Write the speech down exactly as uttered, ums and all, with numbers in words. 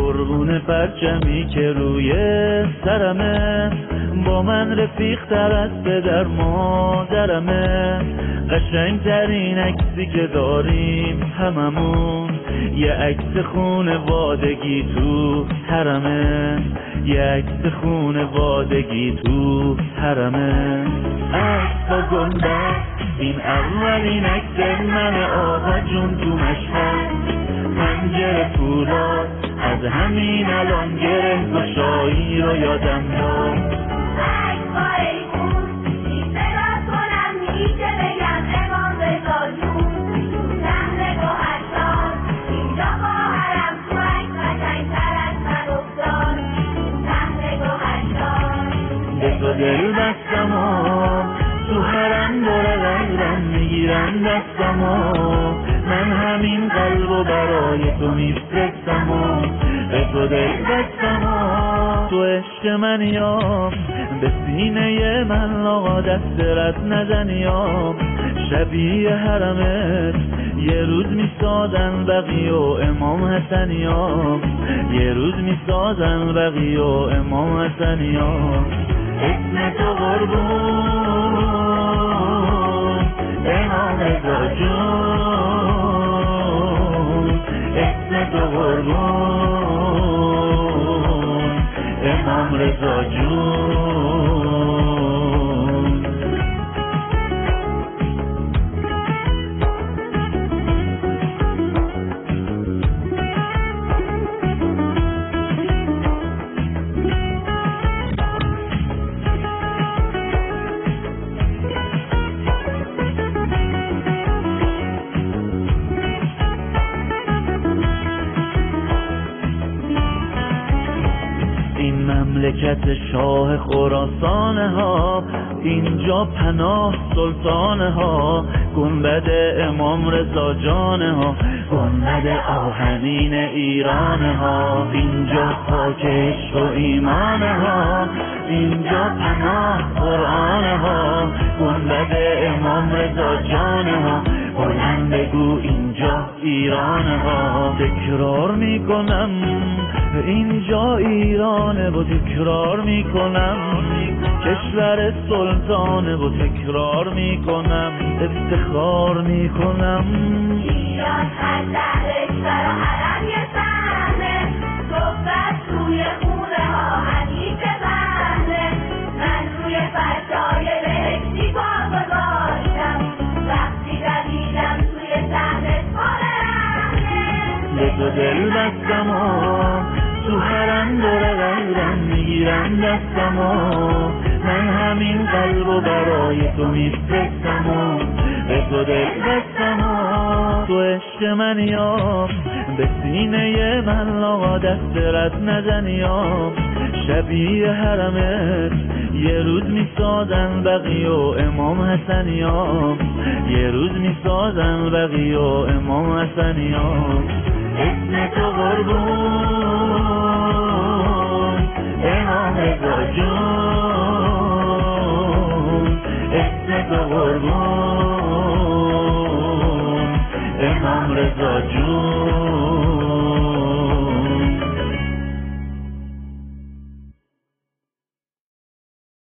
قربون پرچمی که روی سرمه، با من رفیق تر از پدر مادرمه. قشنگترین عکسی که داریم هممون، یه عکس خونوادگی تو حرمه، یه عکس خونوادگی تو حرمه. عکس با گنبد، این اولین عکس من آقا جون تو مشهد. پنجره فولاد، از همین الان گره گشایی رو یادم داد. دل بستم و تو حرم دور قلبم میگیرم دستم و من همین قلب و برای تو میفرستم و به تو دل بستم و تو عشق من یا به سینه من آقا دست رد نزنی یا شبیه حرمت یه روز میسازن بقیه و امام حسنی ها، یه روز میسازن بقیه و امام حسنی ها. اسم تو قربون امام رضا جون، اسم تو قربون امام رضا جون. مملکت شاه خراسانه ها، اینجا پناه سلطانه ها. گنبد امام رضا جانه ها، گنبد آهنین ایرانه ها. اینجا خاک عشق و ایمانه ها، اینجا پناه قرآنه ها. گنبد امام رضا جانه ها، بلند بگو اینجا ایرانه ها. تکرار میکنم اینجا ایرانه و تکرار میکنم کشور سلطانه و تکرار میکنم افتخار میکنم. ایران هر لحظه سر و حرم یه صحنه، صحبت توی خونه ها حدیث بهنه. من روی فرشای بهشتی پا گذاشتم، وقتی دویدم توی صحنه پاره رهنه. به تو دل بستم و تو حرم دور قلبم میگیرم دستم و من همین قلب و برای تو میفرستم و به تو دل بستم و تو عشق من یا به سینه من آقا دست رد نزنی یا شبیه حرمت یه روز میسازن بقیه و امام حسنی ها، یه روز میسازن بقیه و امام حسنی ها. اسم تو قربون امام رضا جون، اسم تو قربون امام رضا جون.